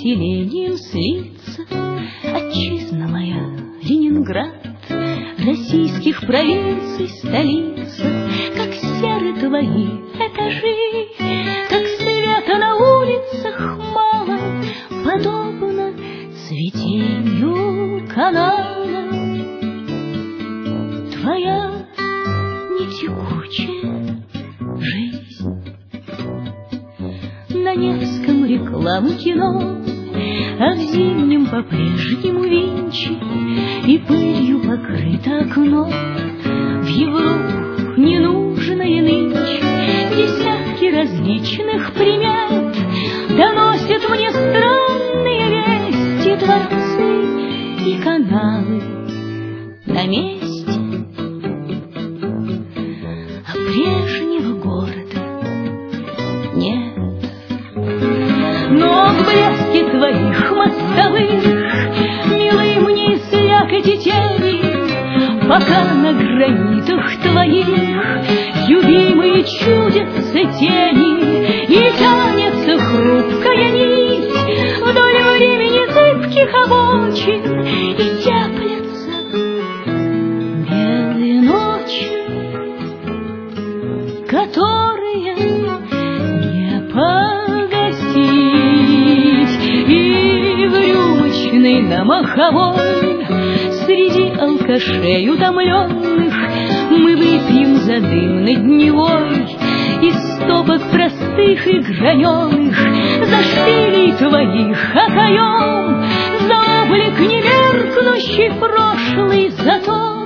населением слиться. Отчизна моя, Ленинград, российских провинций столица, как серы твои этажи, как света на улицах мало, подобно цветению канала. Твоя нетекучая жизнь. На Невском рекламы кино, а в Зимнем по-прежнему Винчи, и пылью покрыто окно. В Европу ненужное нынче десятки различных примет доносят мне странные вести. Дворцы и каналы на месте, а прежнего города нет. Но в блеске твоих мостовых, милые мне слякоти тени, пока на гранитах твоих любимые чудятся тени, и тянется хрупкая нить вдоль времени зыбких обочин, и теплятся белые ночи, которые не погасить. И в рюмочной на Маховой среди алкашей утомленных мы выпьем за дымной дневой из стопок простых и граненых, за шпилей твоих отдаем, за облик немеркнущий прошлый, за то,